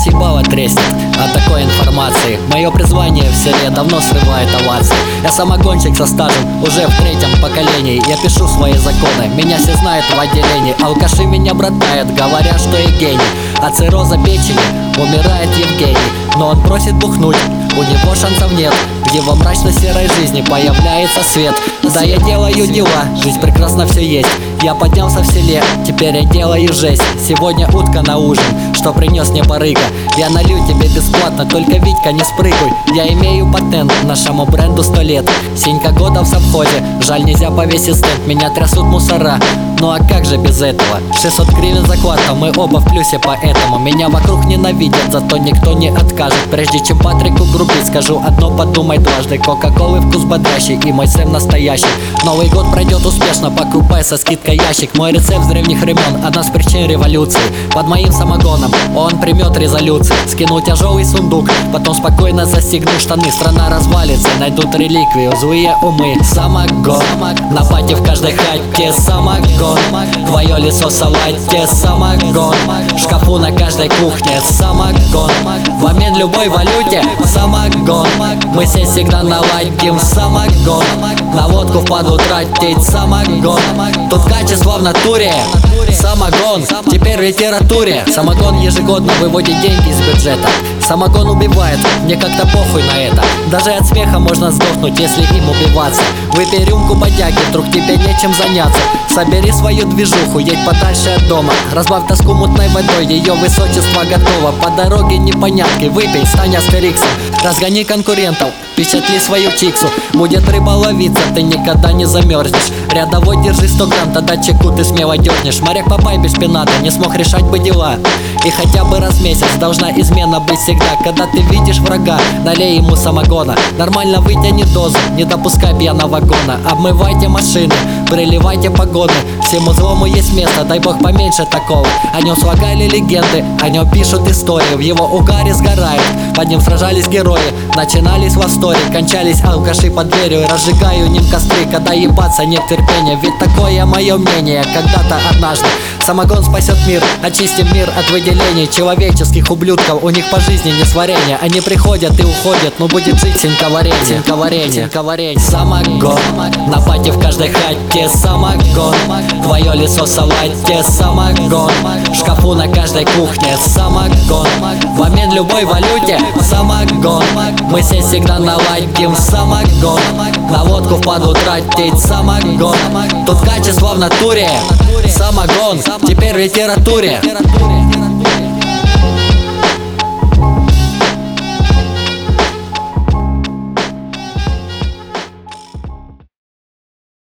ебало треснет от такой информации. Мое призвание в селе давно срывает овации. Я самогонщик со стажем уже в 3-м поколении. Я пишу свои законы, меня все знают в отделении. Алкаши меня братают, говорят, что я гений. От цирроза печени умирает Евгений. Но он просит бухнуть, у него шансов нет. В его мрачно-серой жизни появляется свет. Да, я делаю дела, жизнь прекрасно все есть. Я поднялся в селе, теперь я делаю жесть. Сегодня утка на ужин, что принес мне барыга. Я налью тебе бесплатно, только Витька не спрыгуй. Я имею патент нашему бренду 100 лет. Сенька года в совхозе, жаль нельзя повесить стенд. Меня трясут мусора, ну а как же без этого? 600 гривен за квартал, мы оба в плюсе поэтому. Меня вокруг ненавидят, зато никто не откажет. Прежде чем Патрику грубить, скажу одно, подумай дважды. Кока-колы вкус бодрящий и мой Сэм настоящий. Новый год пройдет успешно, покупай со скидкой ящик. Мой рецепт с древних времен, одна с причин революции. Под моим самогоном он примет резолюции. Скину тяжелый сундук, потом спокойно застегну штаны. Страна развалится, найдут реликвию, злые умы. Самогон, на пати в каждой хате самогон. Твое лицо в салате самогон. В шкафу на каждой кухне самогон. В обмен любой валюте самогон. Мы здесь всегда наладим самогон. На водку впаду тратить самогон. Тут качество в натуре самогон, теперь в литературе. Самогон ежегодно выводит деньги из бюджета. Самогон убивает, мне как-то похуй на это. Даже от смеха можно сдохнуть, если им убиваться. Выпей рюмку бодяги, вдруг тебе нечем заняться. Собери свою движуху, едь подальше от дома. Разбавь тоску мутной водой, ее высочество готово. По дороге непонятки, выпей, стань астериксом. Разгони конкурентов, впечатли свою чиксу. Будет рыба ловиться, ты никогда не замерзнешь. Рядовой держи 100 грамм, тогда чеку ты смело дернешь. Моряк Папай без шпината не смог решать бы дела. И хотя бы раз в месяц должна измена быть всегда. Когда ты видишь врага, налей ему самогона. Нормально вытяни дозу, не допускай пьяного гона. Обмывайте машины, приливайте погоны. Всему злому есть место, дай бог поменьше такого. О нем слагали легенды, о нем пишут истории. В его угаре сгорают, под ним сражались герои. Начинались в истории, кончались алкаши под дверью. Разжигаю ним костры, когда ебаться нет терпения. Ведь такое мое мнение, когда-то однажды самогон спасет мир, очистим мир от выделений человеческих ублюдков. У них по жизни несварение, они приходят и уходят, но будет жить синьковарение. Самогон, на пати в каждой хате самогон. Твое лицо в салате самогон. В шкафу на каждой кухне самогон. В обмен любой валюте самогон. Мы здесь всегда наладим самогон. На водку впаду тратить самогон. Тут качество в натуре самогон, теперь в литературе.